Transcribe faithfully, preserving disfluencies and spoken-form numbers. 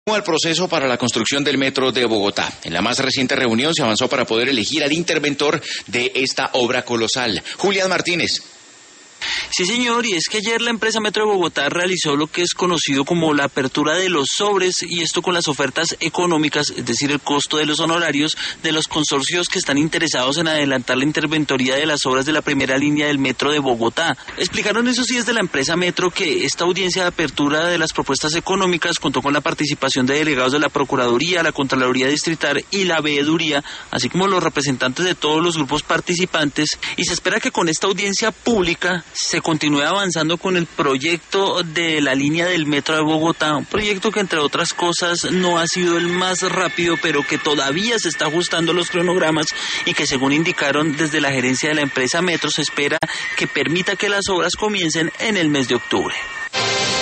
Al proceso para la construcción del metro de Bogotá. En la más reciente reunión se avanzó para poder elegir al interventor de esta obra colosal. Julián Martínez. Sí, señor, y es que ayer la empresa Metro de Bogotá realizó lo que es conocido como la apertura de los sobres, y esto con las ofertas económicas, es decir, el costo de los honorarios de los consorcios que están interesados en adelantar la interventoría de las obras de la primera línea del Metro de Bogotá. Explicaron, eso sí, desde la empresa Metro, que esta audiencia de apertura de las propuestas económicas contó con la participación de delegados de la Procuraduría, la Contraloría Distrital y la Veeduría, así como los representantes de todos los grupos participantes, y se espera que con esta audiencia pública se continúe avanzando con el proyecto de la línea del Metro de Bogotá, un proyecto que entre otras cosas no ha sido el más rápido, pero que todavía se está ajustando los cronogramas y que, según indicaron desde la gerencia de la empresa Metro, se espera que permita que las obras comiencen en el mes de octubre.